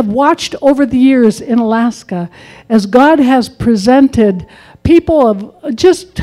have watched over the years in Alaska as God has presented people of just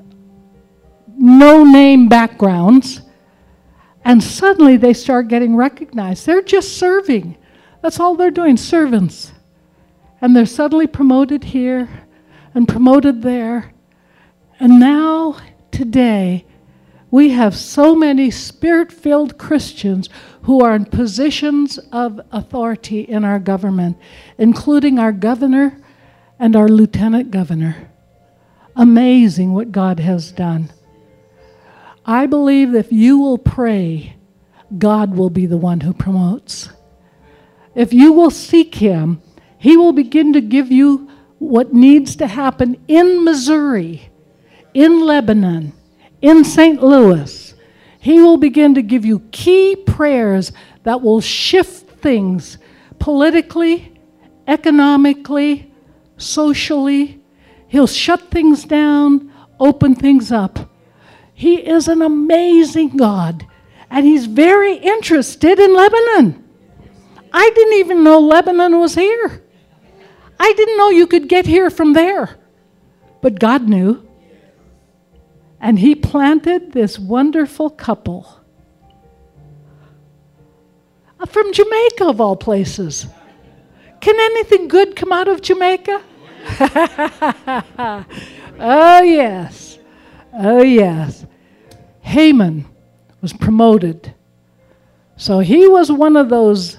no-name backgrounds, and suddenly they start getting recognized. They're just serving. That's all they're doing, servants. And they're suddenly promoted here and promoted there. And now, today, we have so many Spirit-filled Christians who are in positions of authority in our government, including our governor and our lieutenant governor. Amazing what God has done. I believe that if you will pray, God will be the one who promotes. If you will seek Him, He will begin to give you what needs to happen in Missouri, in Lebanon, in St. Louis. He will begin to give you key prayers that will shift things politically, economically, socially. He'll shut things down, open things up. He is an amazing God, and He's very interested in Lebanon. I didn't even know Lebanon was here. I didn't know you could get here from there. But God knew. And He planted this wonderful couple from Jamaica, of all places. Can anything good come out of Jamaica? Oh, yes. Oh, yes. Haman was promoted. So he was one of those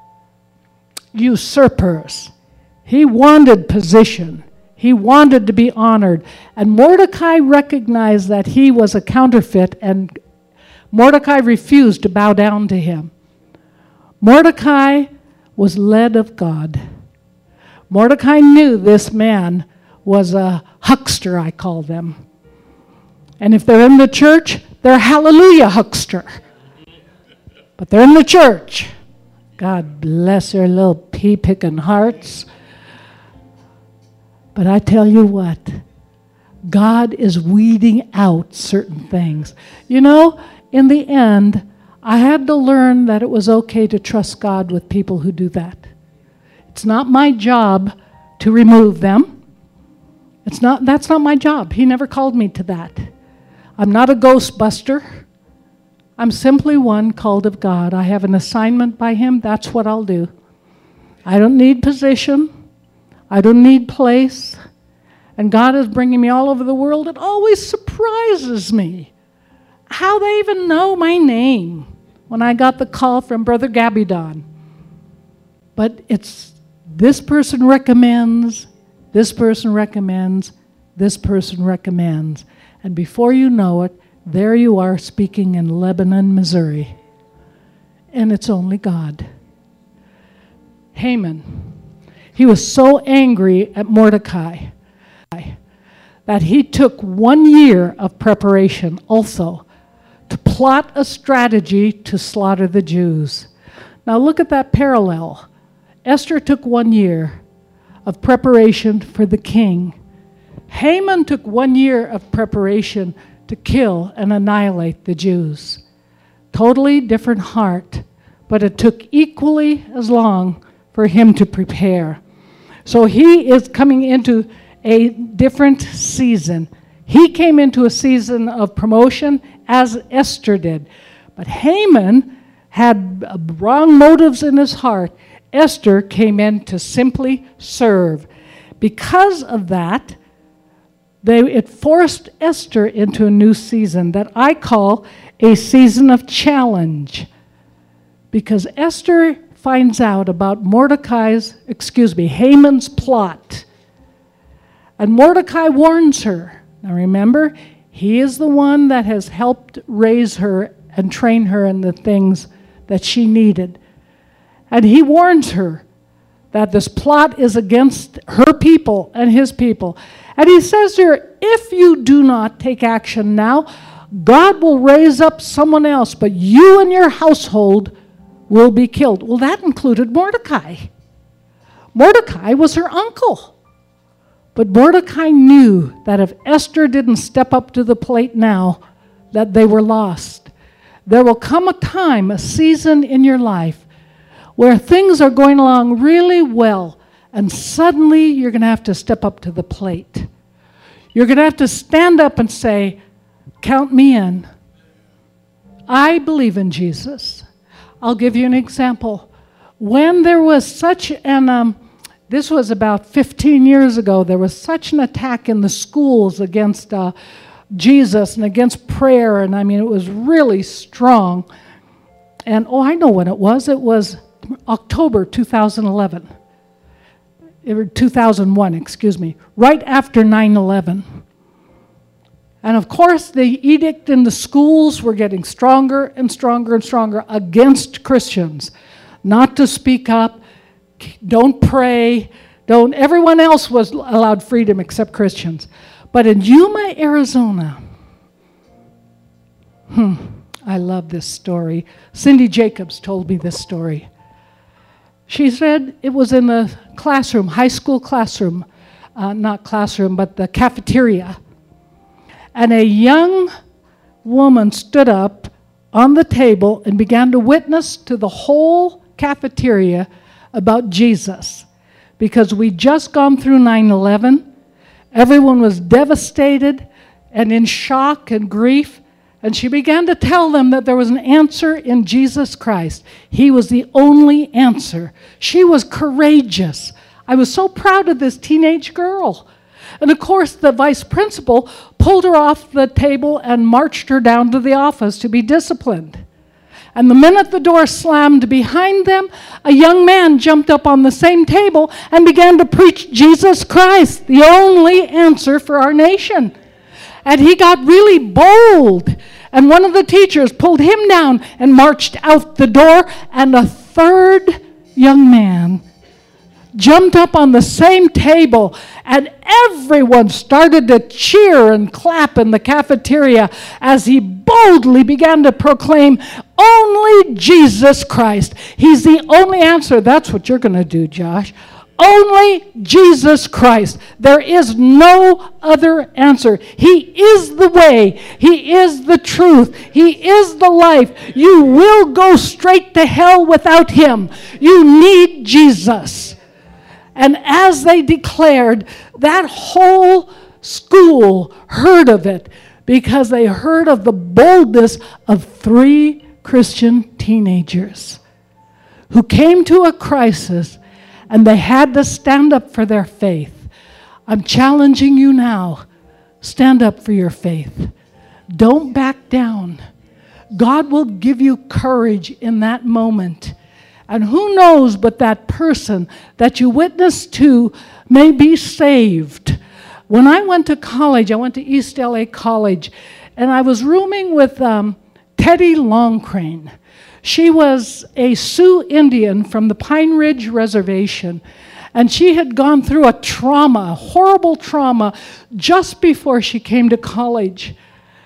usurpers. He wanted position. He wanted to be honored. And Mordecai recognized that he was a counterfeit, and Mordecai refused to bow down to him. Mordecai was led of God. Mordecai knew this man was a huckster, I call them. And if they're in the church, they're a hallelujah huckster. But they're in the church. God bless their little pea-picking hearts. But I tell you what, God is weeding out certain things. You know, in the end, I had to learn that it was okay to trust God with people who do that. It's not my job to remove them. That's not my job. He never called me to that. I'm not a ghostbuster. I'm simply one called of God. I have an assignment by Him. That's what I'll do. I don't need position. I don't need place. And God is bringing me all over the world. It always surprises me how they even know my name when I got the call from Brother Gabidon. But it's this person recommends, this person recommends, this person recommends. And before you know it, there you are speaking in Lebanon, Missouri. And it's only God. Haman. He was so angry at Mordecai that he took 1 year of preparation also to plot a strategy to slaughter the Jews. Now look at that parallel. Esther took 1 year of preparation for the king. Haman took 1 year of preparation to kill and annihilate the Jews. Totally different heart, but it took equally as long for him to prepare. So he is coming into a different season. He came into a season of promotion as Esther did. But Haman had wrong motives in his heart. Esther came in to simply serve. Because of that, it forced Esther into a new season that I call a season of challenge. Because Esther finds out about Haman's plot. And Mordecai warns her. Now remember, he is the one that has helped raise her and train her in the things that she needed. And he warns her that this plot is against her people and his people. And he says to her, if you do not take action now, God will raise up someone else, but you and your household will be killed. Well, that included Mordecai. Mordecai was her uncle. But Mordecai knew that if Esther didn't step up to the plate now, that they were lost. There will come a time, a season in your life, where things are going along really well, and suddenly you're going to have to step up to the plate. You're going to have to stand up and say, count me in. I believe in Jesus. I'll give you an example. When there was such an, this was about 15 years ago, there was such an attack in the schools against Jesus and against prayer, and I mean, it was really strong. And, I know when it was. It was October 2011. 2001, excuse me, right after 9/11. And of course, the edict in the schools were getting stronger and stronger and stronger against Christians. Not to speak up, don't pray, everyone else was allowed freedom except Christians. But in Yuma, Arizona, I love this story. Cindy Jacobs told me this story. She said it was in the classroom, high school classroom, not classroom, but the cafeteria. And a young woman stood up on the table and began to witness to the whole cafeteria about Jesus. Because we'd just gone through 9/11. Everyone was devastated and in shock and grief. And she began to tell them that there was an answer in Jesus Christ. He was the only answer. She was courageous. I was so proud of this teenage girl. And of course, the vice principal pulled her off the table and marched her down to the office to be disciplined. And the minute the door slammed behind them, a young man jumped up on the same table and began to preach Jesus Christ, the only answer for our nation. And he got really bold. And one of the teachers pulled him down and marched out the door. And a third young man jumped up on the same table. And everyone started to cheer and clap in the cafeteria as he boldly began to proclaim, only Jesus Christ. He's the only answer. That's what you're going to do, Josh. Only Jesus Christ. There is no other answer. He is the way. He is the truth. He is the life. You will go straight to hell without him. You need Jesus. And as they declared, that whole school heard of it because they heard of the boldness of 3 Christian teenagers who came to a crisis. And they had to stand up for their faith. I'm challenging you now. Stand up for your faith. Don't back down. God will give you courage in that moment. And who knows but that person that you witnessed to may be saved. When I went to college, I went to East LA College, and I was rooming with Teddy Longcrane. She was a Sioux Indian from the Pine Ridge Reservation, and she had gone through a trauma, a horrible trauma, just before she came to college.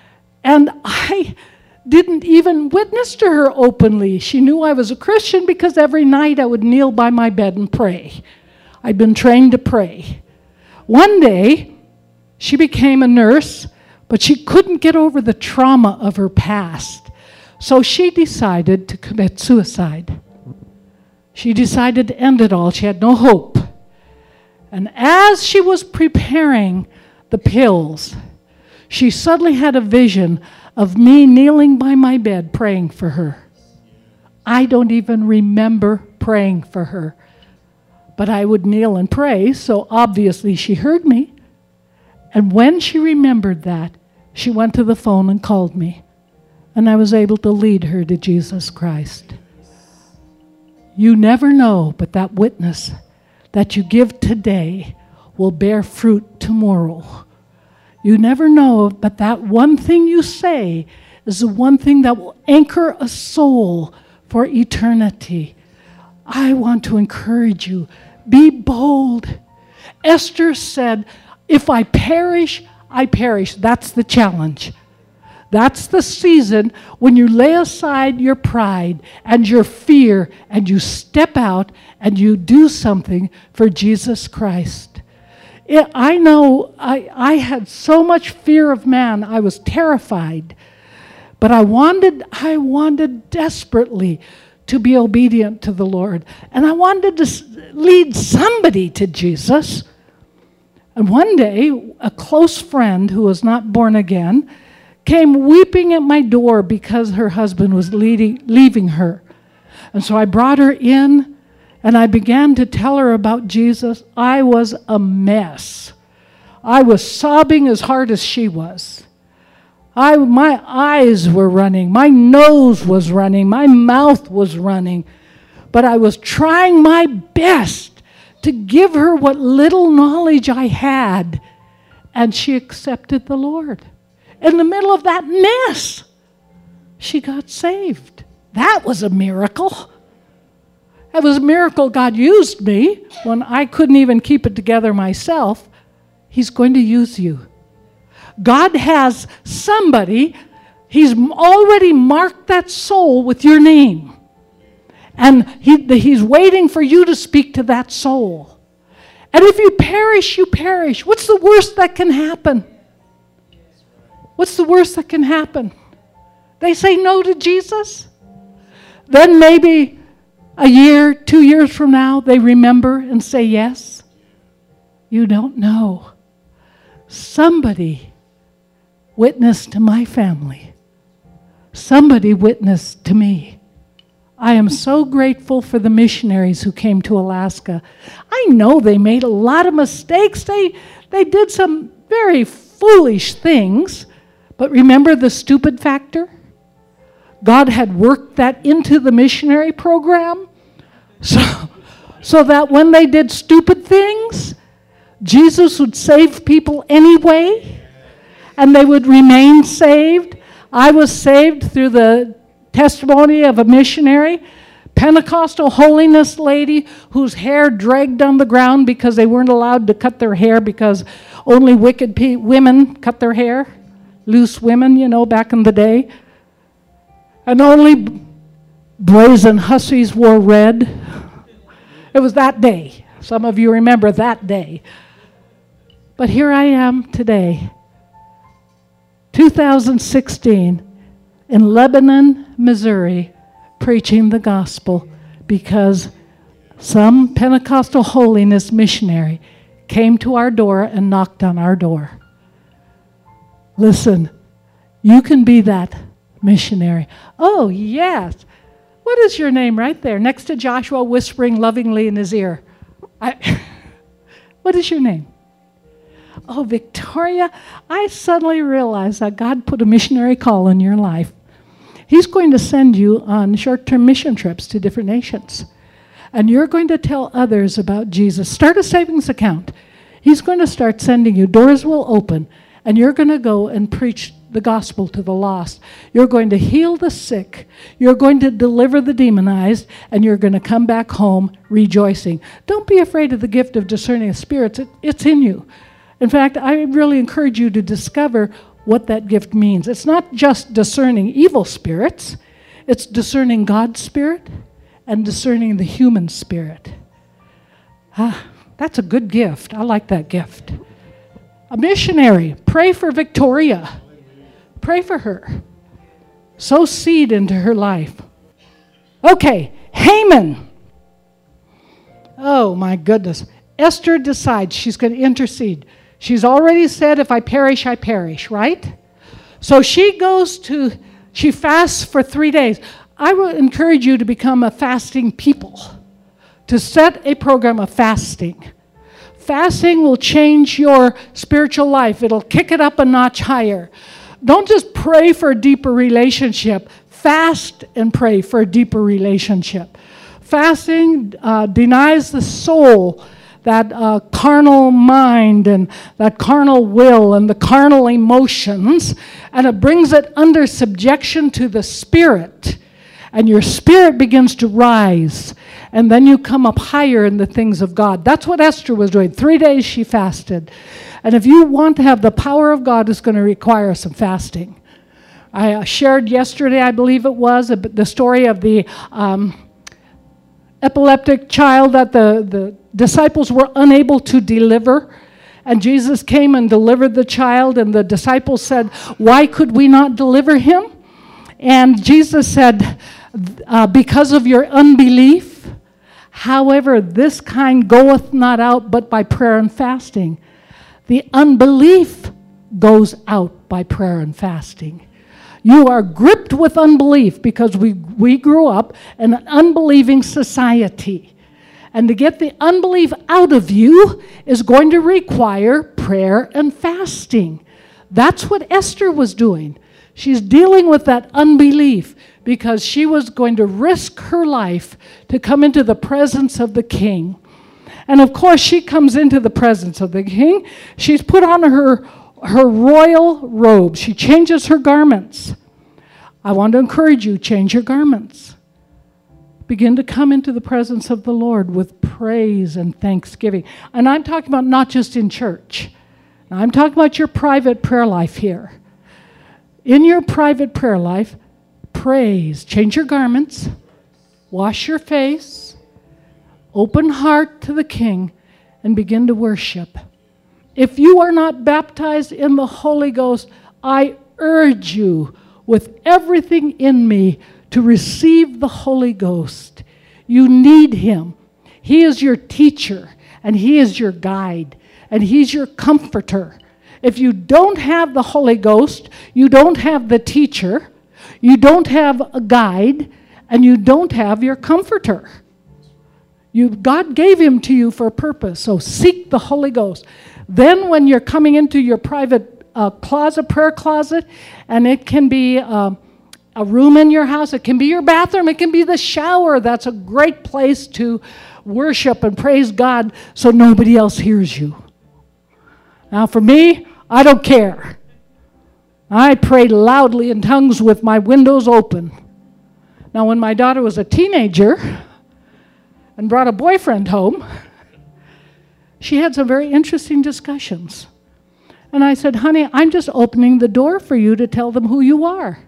And I didn't even witness to her openly. She knew I was a Christian because every night I would kneel by my bed and pray. I'd been trained to pray. One day, she became a nurse, but she couldn't get over the trauma of her past. So she decided to commit suicide. She decided to end it all. She had no hope. And as she was preparing the pills, she suddenly had a vision of me kneeling by my bed praying for her. I don't even remember praying for her. But I would kneel and pray, so obviously she heard me. And when she remembered that, she went to the phone and called me. And I was able to lead her to Jesus Christ. You never know, but that witness that you give today will bear fruit tomorrow. You never know, but that one thing you say is the one thing that will anchor a soul for eternity. I want to encourage you. Be bold. Esther said, if I perish, I perish. That's the challenge. That's the season when you lay aside your pride and your fear and you step out and you do something for Jesus Christ. I know I had so much fear of man. I was terrified. But I wanted desperately to be obedient to the Lord. And I wanted to lead somebody to Jesus. And one day, a close friend who was not born again came weeping at my door because her husband was leaving her. And so I brought her in, and I began to tell her about Jesus. I was a mess. I was sobbing as hard as she was. My eyes were running. My nose was running. My mouth was running. But I was trying my best to give her what little knowledge I had. And she accepted the Lord. In the middle of that mess, she got saved. That was a miracle. It was a miracle God used me when I couldn't even keep it together myself. He's going to use you. God has somebody, He's already marked that soul with your name. And He's waiting for you to speak to that soul. And if you perish, you perish. What's the worst that can happen? What's the worst that can happen? They say no to Jesus. Then maybe a year, 2 years from now, they remember and say yes. You don't know. Somebody witnessed to my family. Somebody witnessed to me. I am so grateful for the missionaries who came to Alaska. I know they made a lot of mistakes. They did some very foolish things. But remember the stupid factor? God had worked that into the missionary program so that when they did stupid things, Jesus would save people anyway, and they would remain saved. I was saved through the testimony of a missionary, Pentecostal holiness lady whose hair dragged on the ground because they weren't allowed to cut their hair because only wicked women cut their hair. Loose women, back in the day. And only brazen hussies wore red. It was that day. Some of you remember that day. But here I am today, 2016, in Lebanon, Missouri, preaching the gospel because some Pentecostal holiness missionary came to our door and knocked on our door. Listen, you can be that missionary. Oh, yes. What is your name right there next to Joshua, whispering lovingly in his ear? What is your name? Oh, Victoria, I suddenly realized that God put a missionary call in your life. He's going to send you on short-term mission trips to different nations. And you're going to tell others about Jesus. Start a savings account. He's going to start sending you. Doors will open. And you're going to go and preach the gospel to the lost. You're going to heal the sick. You're going to deliver the demonized. And you're going to come back home rejoicing. Don't be afraid of the gift of discerning of spirits. It's in you. In fact, I really encourage you to discover what that gift means. It's not just discerning evil spirits. It's discerning God's spirit and discerning the human spirit. That's a good gift. I like that gift. A missionary. Pray for Victoria. Pray for her. Sow seed into her life. Okay, Haman. Oh, my goodness. Esther decides she's going to intercede. She's already said, if I perish, I perish, right? So she fasts for 3 days. I will encourage you to become a fasting people, to set a program of fasting. Fasting will change your spiritual life. It'll kick it up a notch higher. Don't just pray for a deeper relationship. Fast and pray for a deeper relationship. Fasting denies the soul that carnal mind and that carnal will and the carnal emotions, and it brings it under subjection to the Spirit. And your spirit begins to rise, and then you come up higher in the things of God. That's what Esther was doing. 3 days she fasted. And if you want to have the power of God, it's going to require some fasting. I shared yesterday, I believe it was, the story of the epileptic child that the disciples were unable to deliver. And Jesus came and delivered the child, and the disciples said, why could we not deliver him? And Jesus said, because of your unbelief. However, this kind goeth not out but by prayer and fasting. The unbelief goes out by prayer and fasting. You are gripped with unbelief because we grew up in an unbelieving society. And to get the unbelief out of you is going to require prayer and fasting. That's what Esther was doing. She's dealing with that unbelief because she was going to risk her life to come into the presence of the king. And of course, she comes into the presence of the king. She's put on her royal robe. She changes her garments. I want to encourage you, change your garments. Begin to come into the presence of the Lord with praise and thanksgiving. And I'm talking about not just in church. Now, I'm talking about your private prayer life here. In your private prayer life, praise. Change your garments. Wash your face. Open heart to the King and begin to worship. If you are not baptized in the Holy Ghost, I urge you with everything in me to receive the Holy Ghost. You need Him. He is your teacher, and He is your guide, and He's your comforter. If you don't have the Holy Ghost, you don't have the teacher, you don't have a guide, and you don't have your comforter. God gave Him to you for a purpose, so seek the Holy Ghost. Then when you're coming into your private prayer closet, and it can be a room in your house, it can be your bathroom, it can be the shower. That's a great place to worship and praise God so nobody else hears you. Now for me, I don't care. I pray loudly in tongues with my windows open. Now when my daughter was a teenager and brought a boyfriend home, she had some very interesting discussions. And I said, honey, I'm just opening the door for you to tell them who you are.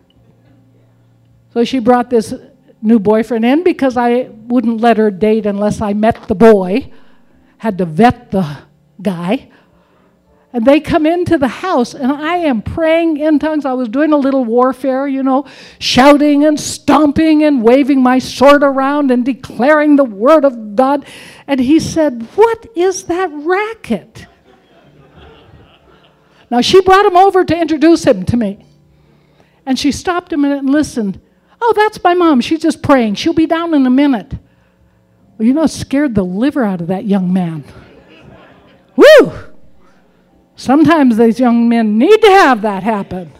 So she brought this new boyfriend in because I wouldn't let her date unless I met the boy, had to vet the guy. And they come into the house, and I am praying in tongues. I was doing a little warfare, shouting and stomping and waving my sword around and declaring the word of God. And he said, what is that racket? Now, she brought him over to introduce him to me. And she stopped a minute and listened. Oh, that's my mom. She's just praying. She'll be down in a minute. Well, it scared the liver out of that young man. Woo! Sometimes these young men need to have that happen.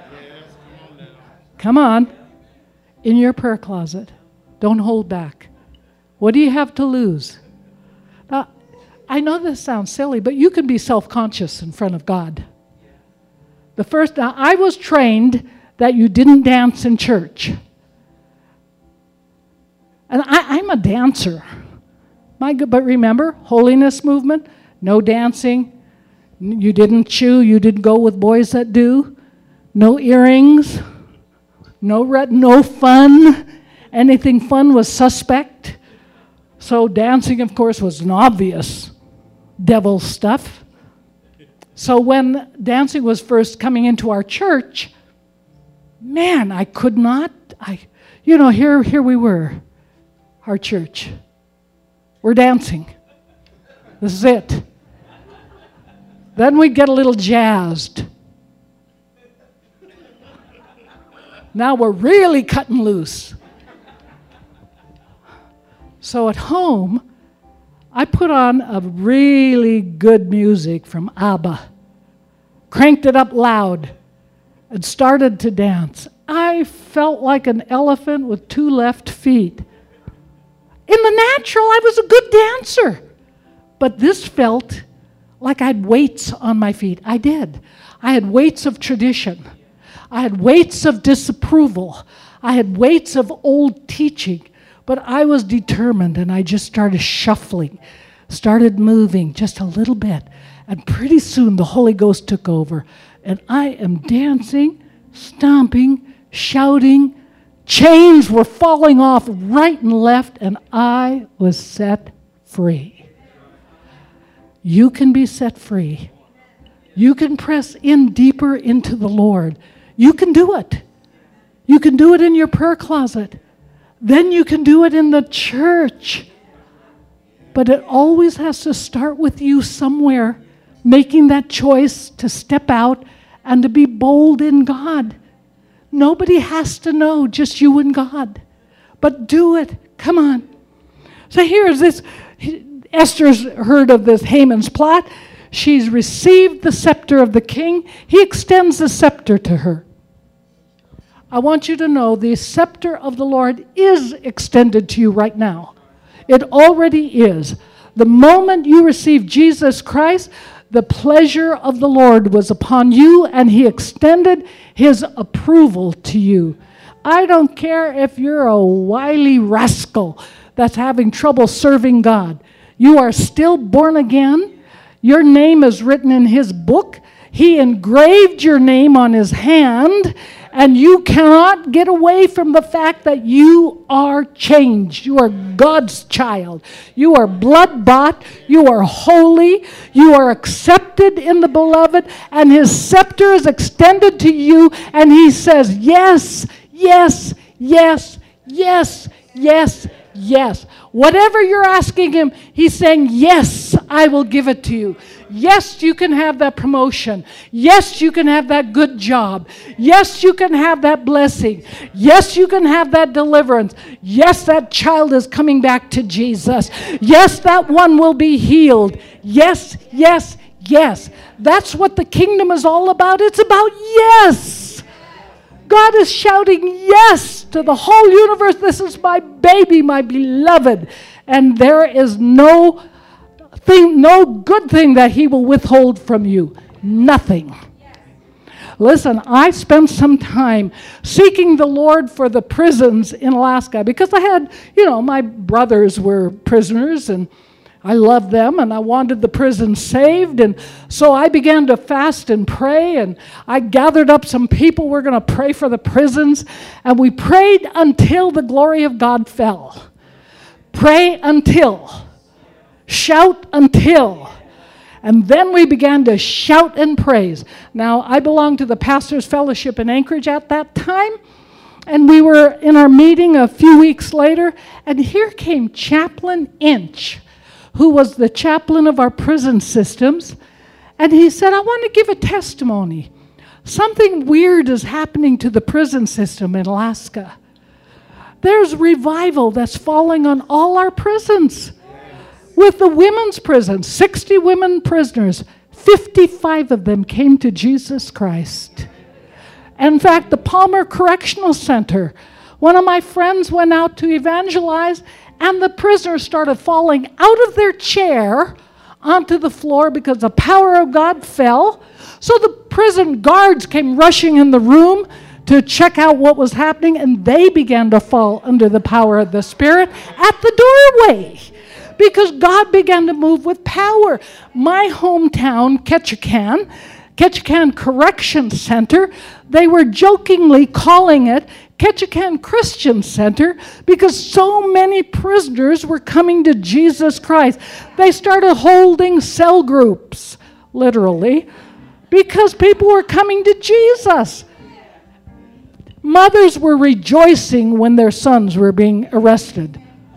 Come on. In your prayer closet. Don't hold back. What do you have to lose? Now, I know this sounds silly, but you can be self-conscious in front of God. Now, I was trained that you didn't dance in church. And I'm a dancer. But remember, holiness movement, no dancing. You didn't chew. You didn't go with boys that do. No earrings. No fun. Anything fun was suspect. So dancing, of course, was an obvious devil stuff. So when dancing was first coming into our church, man, I could not. Here we were, our church. We're dancing. This is it. Then we'd get a little jazzed. Now we're really cutting loose. So at home, I put on a really good music from ABBA, cranked it up loud, and started to dance. I felt like an elephant with two left feet. In the natural, I was a good dancer. But this felt like I had weights on my feet. I did. I had weights of tradition. I had weights of disapproval. I had weights of old teaching. But I was determined, and I just started shuffling, started moving just a little bit. And pretty soon the Holy Ghost took over. And I am dancing, stomping, shouting. Chains were falling off right and left, and I was set free. You can be set free. You can press in deeper into the Lord. You can do it. You can do it in your prayer closet. Then you can do it in the church. But it always has to start with you somewhere, making that choice to step out and to be bold in God. Nobody has to know, just you and God. But do it. Come on. So here's this. Esther's heard of this Haman's plot. She's received the scepter of the king. He extends the scepter to her. I want you to know the scepter of the Lord is extended to you right now. It already is. The moment you receive Jesus Christ, the pleasure of the Lord was upon you, and he extended his approval to you. I don't care if you're a wily rascal that's having trouble serving God. You are still born again. Your name is written in his book. He engraved your name on his hand, and you cannot get away from the fact that you are changed. You are God's child. You are blood-bought. You are holy. You are accepted in the beloved, and his scepter is extended to you, and he says, yes, yes, yes, yes, yes, yes. Whatever you're asking him, he's saying, yes, I will give it to you. Yes, you can have that promotion. Yes, you can have that good job. Yes, you can have that blessing. Yes, you can have that deliverance. Yes, that child is coming back to Jesus. Yes, that one will be healed. Yes, yes, yes. That's what the kingdom is all about. It's about yes. God is shouting yes to the whole universe. This is my baby, my beloved. And there is no good thing that he will withhold from you. Nothing. Listen, I spent some time seeking the Lord for the prisons in Alaska because I had, my brothers were prisoners and I loved them and I wanted the prison saved. And so I began to fast and pray, and I gathered up some people. We're going to pray for the prisons. And we prayed until the glory of God fell. Pray until. Shout until. And then we began to shout and praise. Now, I belonged to the Pastors Fellowship in Anchorage at that time. And we were in our meeting a few weeks later. And here came Chaplain Inch, who was the chaplain of our prison systems. And he said, I want to give a testimony. Something weird is happening to the prison system in Alaska. There's revival that's falling on all our prisons. With the women's prison, 60 women prisoners, 55 of them came to Jesus Christ. In fact, the Palmer Correctional Center, one of my friends went out to evangelize, and the prisoners started falling out of their chair onto the floor because the power of God fell. So the prison guards came rushing in the room to check out what was happening, and they began to fall under the power of the Spirit at the doorway because God began to move with power. My hometown, Ketchikan Correction Center, they were jokingly calling it Ketchikan Christian Center because so many prisoners were coming to Jesus Christ. They started holding cell groups, literally, because people were coming to Jesus. Mothers were rejoicing when their sons were being arrested.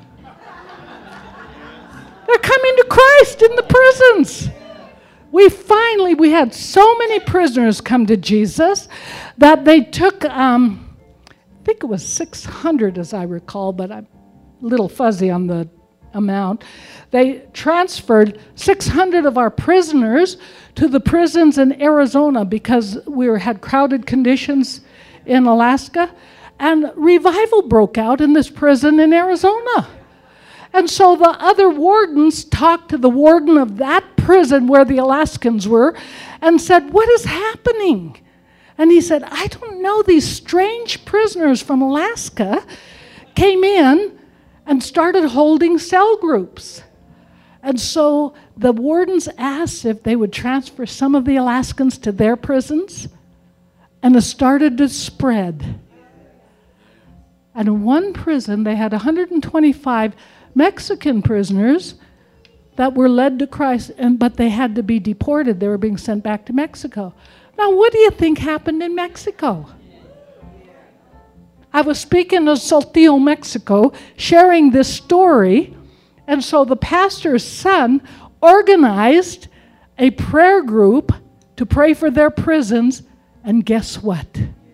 They're coming to Christ in the prisons. We had so many prisoners come to Jesus that they took, I think it was 600 as I recall, but I'm a little fuzzy on the amount. They transferred 600 of our prisoners to the prisons in Arizona because we had crowded conditions in Alaska, and revival broke out in this prison in Arizona. And so the other wardens talked to the warden of that prison where the Alaskans were and said, what is happening? And he said, I don't know. These strange prisoners from Alaska came in and started holding cell groups. And so the wardens asked if they would transfer some of the Alaskans to their prisons, and it started to spread. And in one prison, they had 125 Mexican prisoners that were led to Christ, but they had to be deported. They were being sent back to Mexico. Now, what do you think happened in Mexico? I was speaking in Saltillo, Mexico, sharing this story. And so the pastor's son organized a prayer group to pray for their prisons. And guess what?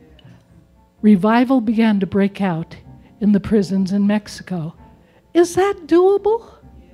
Revival began to break out in the prisons in Mexico. Is that doable?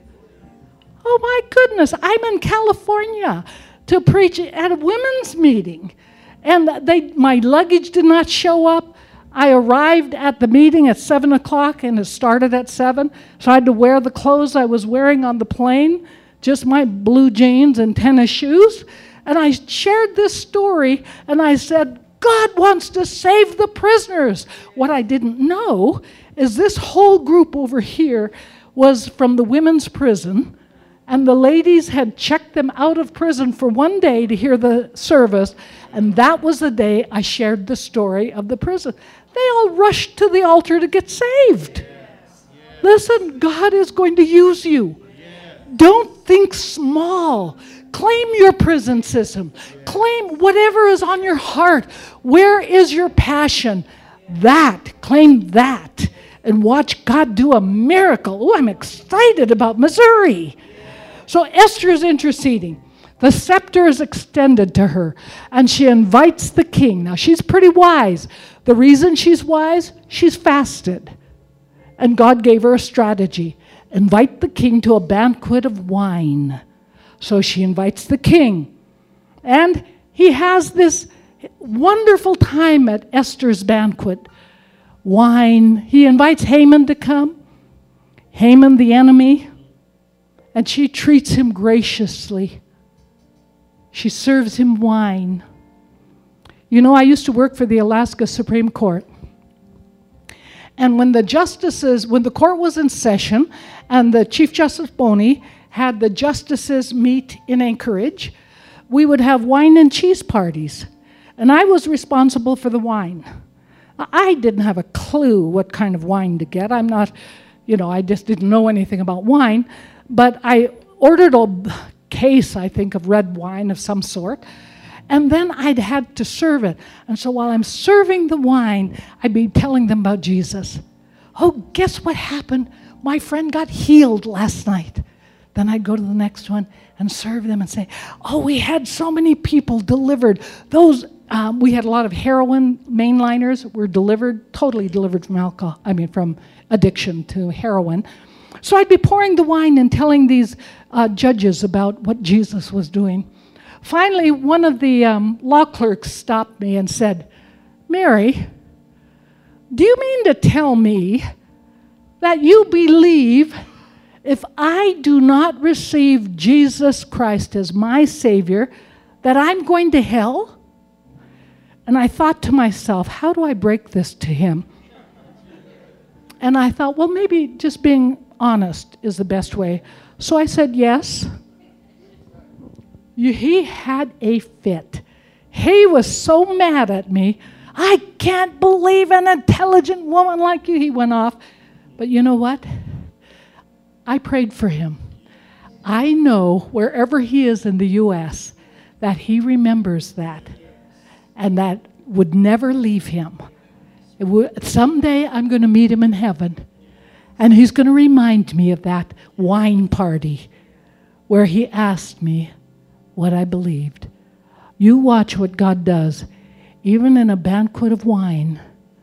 Oh my goodness, I'm in California to preach at a women's meeting. And my luggage did not show up. I arrived at the meeting at 7 o'clock and it started at 7. So I had to wear the clothes I was wearing on the plane, just my blue jeans and tennis shoes. And I shared this story and I said, God wants to save the prisoners. What I didn't know is this whole group over here was from the women's prison, and the ladies had checked them out of prison for one day to hear the service, and that was the day I shared the story of the prison. They all rushed to the altar to get saved. Listen, God is going to use you. Don't think small. Claim your prison system. Claim whatever is on your heart. Where is your passion? Claim that. And watch God do a miracle. Oh, I'm excited about Missouri. So Esther is interceding. The scepter is extended to her, and she invites the king. Now, she's pretty wise. The reason she's wise, she's fasted. And God gave her a strategy. Invite the king to a banquet of wine. So she invites the king. And he has this wonderful time at Esther's banquet. Wine. He invites Haman to come. Haman, the enemy. And she treats him graciously. She serves him wine. You know, I used to work for the Alaska Supreme Court. And when the court was in session, and the Chief Justice Boney had the justices meet in Anchorage, we would have wine and cheese parties. And I was responsible for the wine. I didn't have a clue what kind of wine to get. I'm not, I just didn't know anything about wine. But I ordered a case, I think, of red wine of some sort. And then I'd had to serve it. And so while I'm serving the wine, I'd be telling them about Jesus. Oh, guess what happened? My friend got healed last night. Then I'd go to the next one and serve them and say, oh, we had so many people delivered. We had a lot of heroin mainliners were delivered, totally delivered from from addiction to heroin. So I'd be pouring the wine and telling these judges about what Jesus was doing. Finally, one of the law clerks stopped me and said, Mary, do you mean to tell me that you believe if I do not receive Jesus Christ as my Savior, that I'm going to hell? And I thought to myself, how do I break this to him? And I thought, well, maybe just being honest is the best way. So I said, yes. He had a fit. He was so mad at me. I can't believe an intelligent woman like you. He went off. But you know what? I prayed for him. I know wherever he is in the U.S. that he remembers that. And that would never leave him. Someday I'm going to meet him in heaven. And he's going to remind me of that wine party where he asked me what I believed. You watch what God does. Even in a banquet of wine,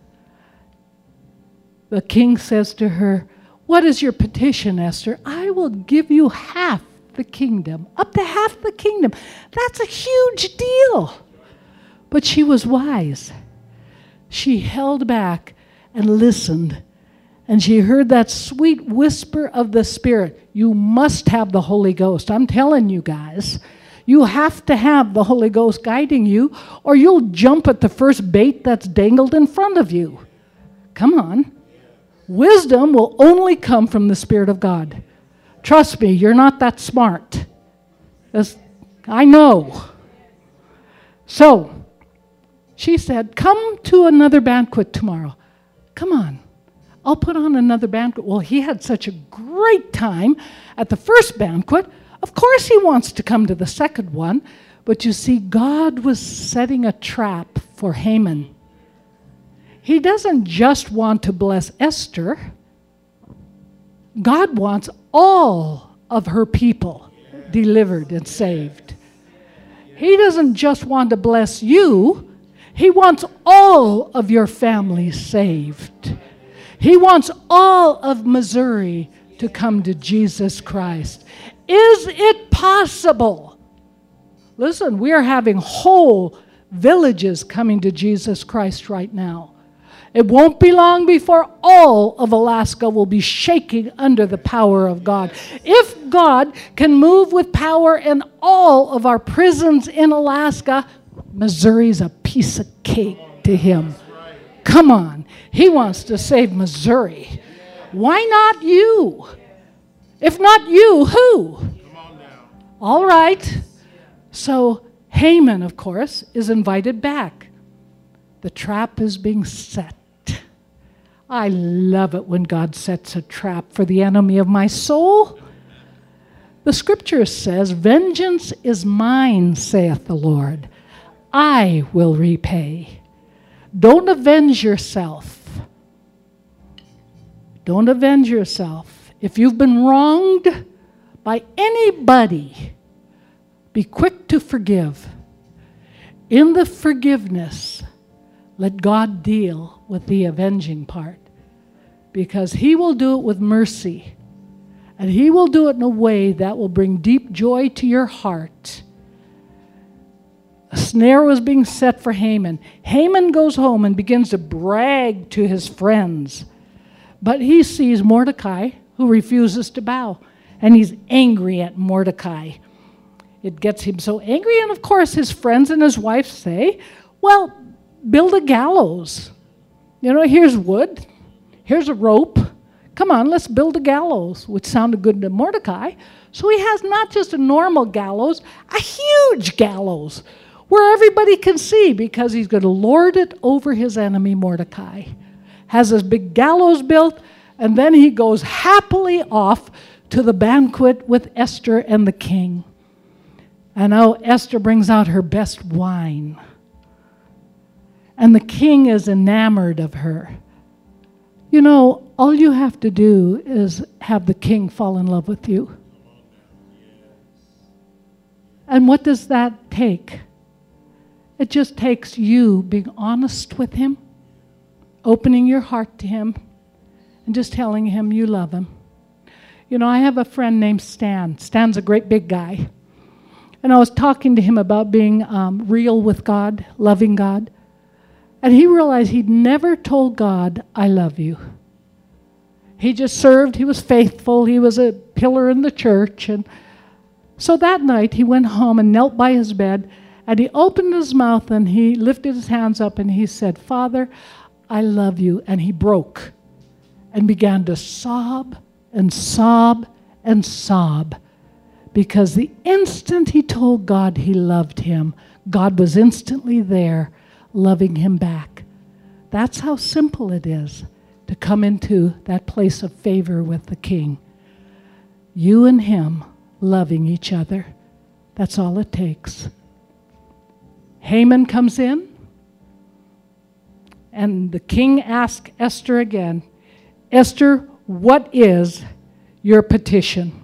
the king says to her, what is your petition, Esther? I will give you half the kingdom, up to half the kingdom. That's a huge deal. But she was wise. She held back and listened. And she heard that sweet whisper of the Spirit. You must have the Holy Ghost. I'm telling you guys. You have to have the Holy Ghost guiding you, or you'll jump at the first bait that's dangled in front of you. Come on. Wisdom will only come from the Spirit of God. Trust me, you're not that smart. I know. So, she said, come to another banquet tomorrow. Come on. I'll put on another banquet. Well, he had such a great time at the first banquet. Of course he wants to come to the second one. But you see, God was setting a trap for Haman. He doesn't just want to bless Esther. God wants all of her people delivered and saved. He doesn't just want to bless you. He wants all of your family saved. He wants all of Missouri to come to Jesus Christ. Is it possible? Listen, we are having whole villages coming to Jesus Christ right now. It won't be long before all of Alaska will be shaking under the power of God. If God can move with power in all of our prisons in Alaska, Missouri's a piece of cake to him. Come on. He wants to save Missouri. Why not you? If not you, who? All right. So Haman, of course, is invited back. The trap is being set. I love it when God sets a trap for the enemy of my soul. The scripture says, "Vengeance is mine, saith the Lord. I will repay." Don't avenge yourself. Don't avenge yourself. If you've been wronged by anybody, be quick to forgive. In the forgiveness, let God deal with the avenging part, because he will do it with mercy, and he will do it in a way that will bring deep joy to your heart. A snare was being set for Haman. Haman goes home and begins to brag to his friends, but he sees Mordecai, who refuses to bow, and he's angry at Mordecai. It gets him so angry, and of course his friends and his wife say, well, build a gallows. Here's wood. Here's a rope. Come on, let's build a gallows, which sounded good to Mordecai. So he has not just a normal gallows, a huge gallows where everybody can see, because he's going to lord it over his enemy Mordecai. Has this big gallows built, and then he goes happily off to the banquet with Esther and the king. And now Esther brings out her best wine. And the king is enamored of her. All you have to do is have the king fall in love with you. And what does that take? It just takes you being honest with him, opening your heart to him, and just telling him you love him. I have a friend named Stan. Stan's a great big guy. And I was talking to him about being real with God, loving God. And he realized he'd never told God, I love you. He just served. He was faithful. He was a pillar in the church. And so that night he went home and knelt by his bed, and he opened his mouth and he lifted his hands up and he said, Father, I love you. And he broke and began to sob and sob and sob, because the instant he told God he loved him, God was instantly there loving him back. That's how simple it is to come into that place of favor with the king. You and him loving each other. That's all it takes. Haman comes in, and the king asks Esther again, Esther, what is your petition?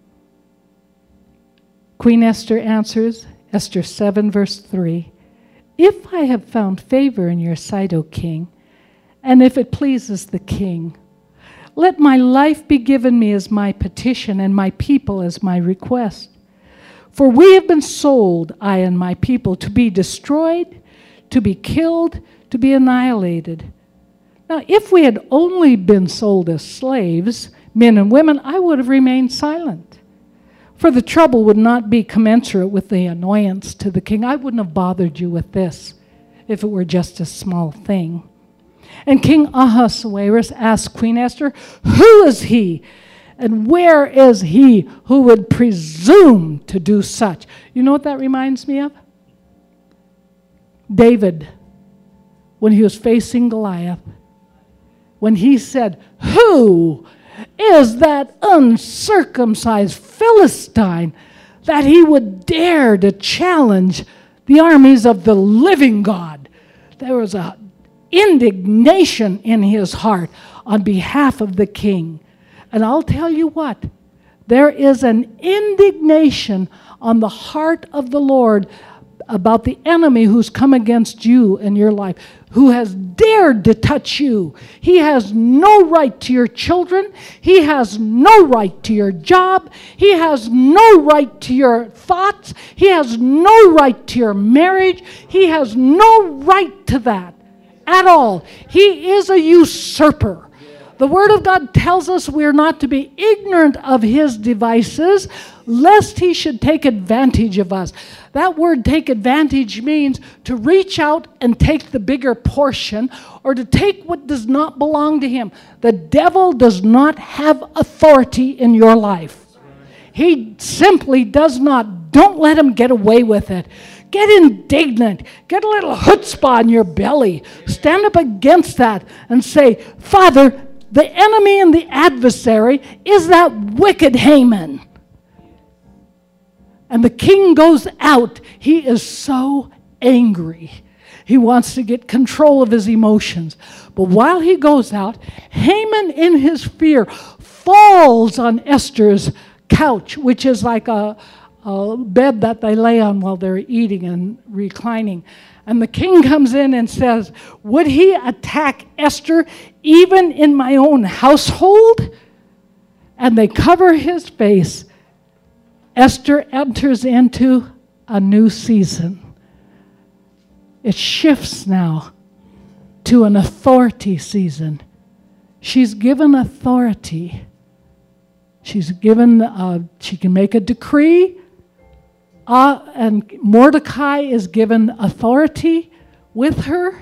Queen Esther answers, Esther 7, verse 3, If I have found favor in your sight, O king, and if it pleases the king, let my life be given me as my petition and my people as my request. For we have been sold, I and my people, to be destroyed, to be killed, to be annihilated. Now, if we had only been sold as slaves, men and women, I would have remained silent. For the trouble would not be commensurate with the annoyance to the king. I wouldn't have bothered you with this if it were just a small thing. And King Ahasuerus asked Queen Esther, who is he? And where is he who would presume to do such? You know what that reminds me of? David, when he was facing Goliath, when he said, who is that uncircumcised Philistine that he would dare to challenge the armies of the living God? There was a indignation in his heart on behalf of the king. And I'll tell you what, there is an indignation on the heart of the Lord about the enemy who's come against you in your life, who has dared to touch you. He has no right to your children. He has no right to your job. He has no right to your thoughts. He has no right to your marriage. He has no right to that at all. He is a usurper. The Word of God tells us we are not to be ignorant of his devices, lest he should take advantage of us. That word take advantage means to reach out and take the bigger portion, or to take what does not belong to him. The devil does not have authority in your life. He simply does not. Don't let him get away with it. Get indignant. Get a little chutzpah in your belly. Stand up against that and say, Father, the enemy and the adversary is that wicked Haman. And the king goes out. He is so angry. He wants to get control of his emotions. But while he goes out, Haman in his fear falls on Esther's couch, which is like a bed that they lay on while they're eating and reclining. And the king comes in and says, would he attack Esther even in my own household? And they cover his face. Esther enters into a new season. It shifts now to an authority season. She's given authority. She's given, she can make a decree. And Mordecai is given authority with her.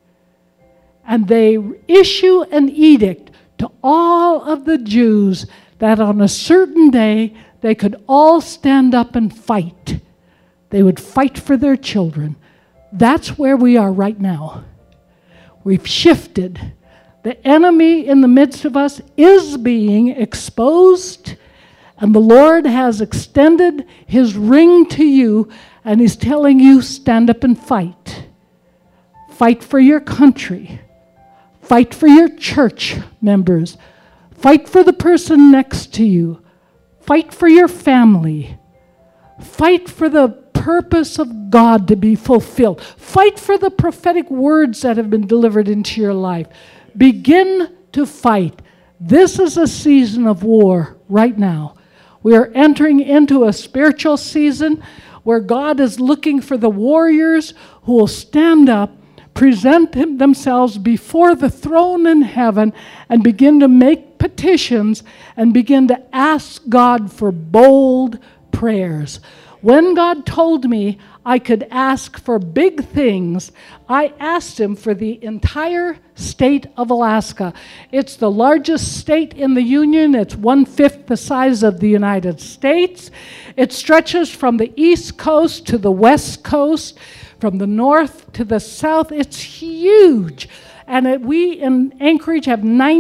And they issue an edict to all of the Jews that on a certain day they could all stand up and fight. They would fight for their children. That's where we are right now. We've shifted. The enemy in the midst of us is being exposed, and the Lord has extended his ring to you, and he's telling you, stand up and fight. Fight for your country. Fight for your church members. Fight for the person next to you. Fight for your family. Fight for the purpose of God to be fulfilled. Fight for the prophetic words that have been delivered into your life. Begin to fight. This is a season of war right now. We are entering into a spiritual season where God is looking for the warriors who will stand up, present themselves before the throne in heaven, and begin to make petitions and begin to ask God for bold prayers. When God told me I could ask for big things, I asked him for the entire state of Alaska. It's the largest state in the Union. It's 1/5 the size of the United States. It stretches from the East Coast to the West Coast, from the north to the south. It's huge. And we in Anchorage have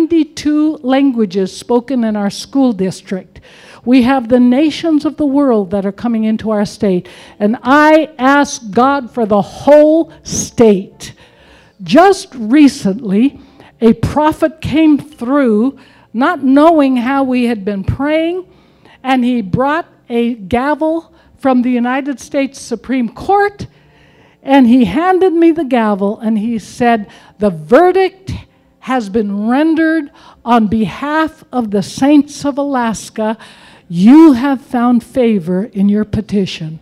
92 languages spoken in our school district. We have the nations of the world that are coming into our state. And I ask God for the whole state. Just recently, a prophet came through, not knowing how we had been praying, and he brought a gavel from the United States Supreme Court, and he handed me the gavel, and he said, the verdict has been rendered on behalf of the saints of Alaska. You have found favor in your petition.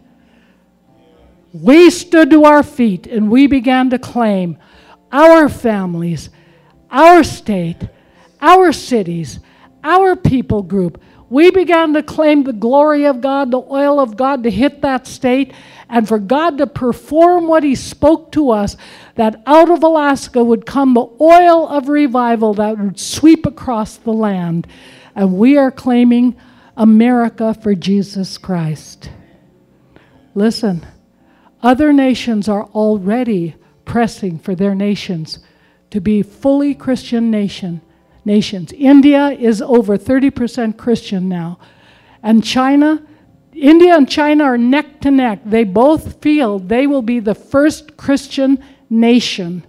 We stood to our feet and we began to claim our families, our state, our cities, our people group. We began to claim the glory of God, the oil of God to hit that state, and for God to perform what he spoke to us, that out of Alaska would come the oil of revival that would sweep across the land. And we are claiming America for Jesus Christ. Listen, other nations are already pressing for their nations to be fully Christian nations. India is over 30% Christian now. And India and China are neck to neck. They both feel they will be the first Christian nation.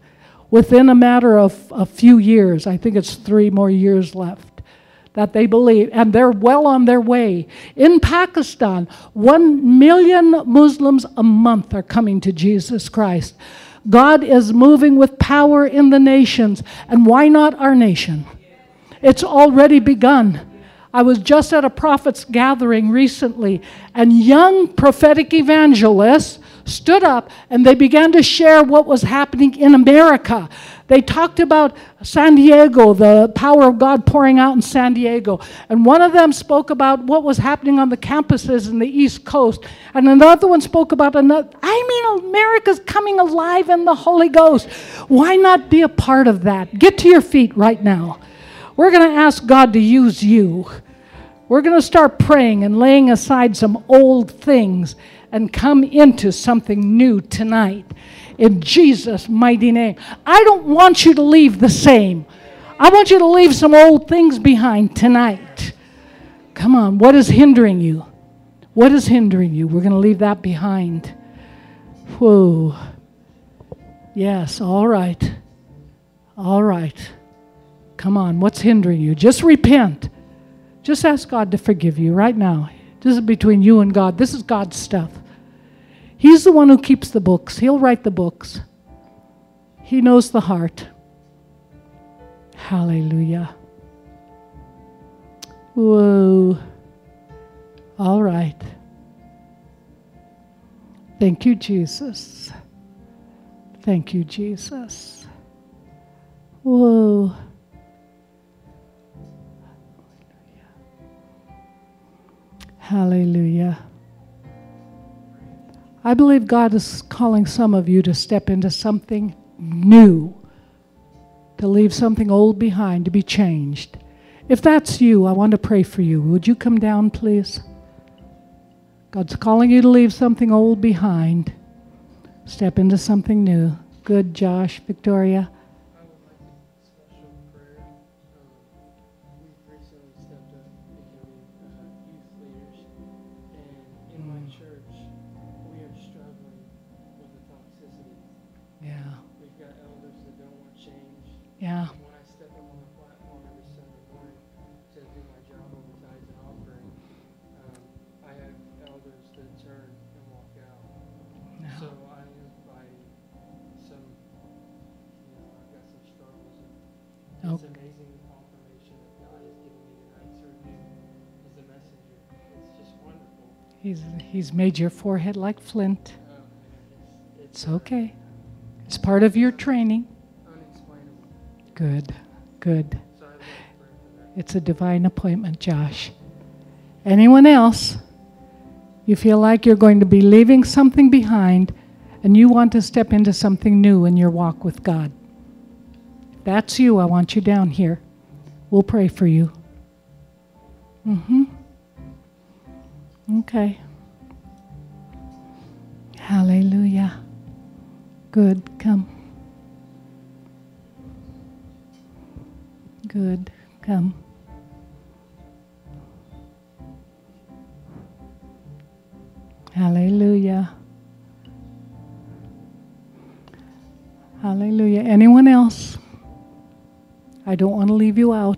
within a matter of a few years. I think it's 3 more years left that they believe, and they're well on their way. In Pakistan, 1 million Muslims a month are coming to Jesus Christ. God is moving with power in the nations, and why not our nation? It's already begun. I was just at a prophets gathering recently, and young prophetic evangelists stood up and they began to share what was happening in America. They talked about San Diego, the power of God pouring out in San Diego. And one of them spoke about what was happening on the campuses in the East Coast. And another one spoke about another. America's coming alive in the Holy Ghost. Why not be a part of that? Get to your feet right now. We're going to ask God to use you. We're going to start praying and laying aside some old things and come into something new tonight. In Jesus' mighty name. I don't want you to leave the same. I want you to leave some old things behind tonight. Come on, what is hindering you? What is hindering you? We're going to leave that behind. Whoa. Yes, all right. All right. Come on, what's hindering you? Just repent. Just ask God to forgive you right now. This is between you and God. This is God's stuff. He's the one who keeps the books. He'll write the books. He knows the heart. Hallelujah. Whoa. All right. Thank you, Jesus. Thank you, Jesus. Whoa. Hallelujah. I believe God is calling some of you to step into something new, to leave something old behind, to be changed. If that's you, I want to pray for you. Would you come down, please? God's calling you to leave something old behind, step into something new. Good, Josh, Victoria. Yeah. When I step up on the platform every Sunday morning to do my job over tithes and offering, I have elders that turn and walk out. No. So I live by some, I've got some struggles. And it's amazing the confirmation that God has given me tonight through you as the messenger. It's just wonderful. He's made your forehead like flint. It's okay. It's part of your training. Good, good. It's a divine appointment, Josh. Anyone else? You feel like you're going to be leaving something behind and you want to step into something new in your walk with God. If that's you, I want you down here. We'll pray for you. Okay. Hallelujah. Good, come. Good. Come. Hallelujah. Hallelujah. Anyone else? I don't want to leave you out.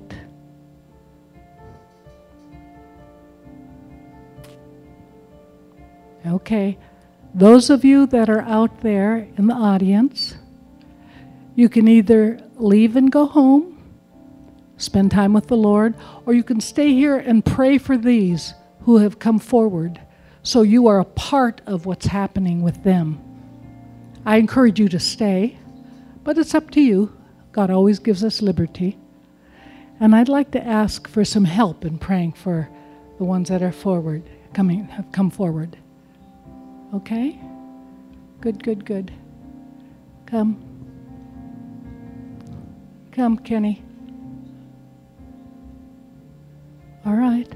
Okay. Those of you that are out there in the audience, you can either leave and go home, spend time with the Lord, or you can stay here and pray for these who have come forward so you are a part of what's happening with them. I encourage you to stay, but it's up to you. God always gives us liberty. And I'd like to ask for some help in praying for the ones that are have come forward. Okay? Good, good, good. Come. Come, Kenny. All right.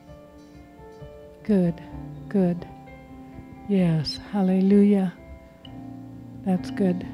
Good, good. Yes, hallelujah. That's good.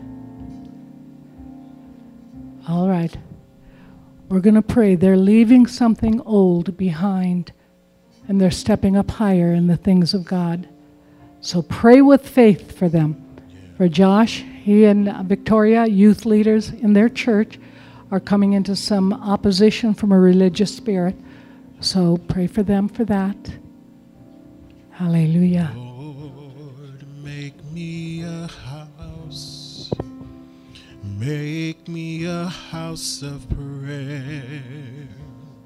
All right. We're going to pray. They're leaving something old behind, and they're stepping up higher in the things of God. So pray with faith for them. For Josh, He and Victoria, youth leaders in their church, are coming into some opposition from a religious spirit. So pray for them for that. Hallelujah. Lord, make me a house. Make me a house of prayer.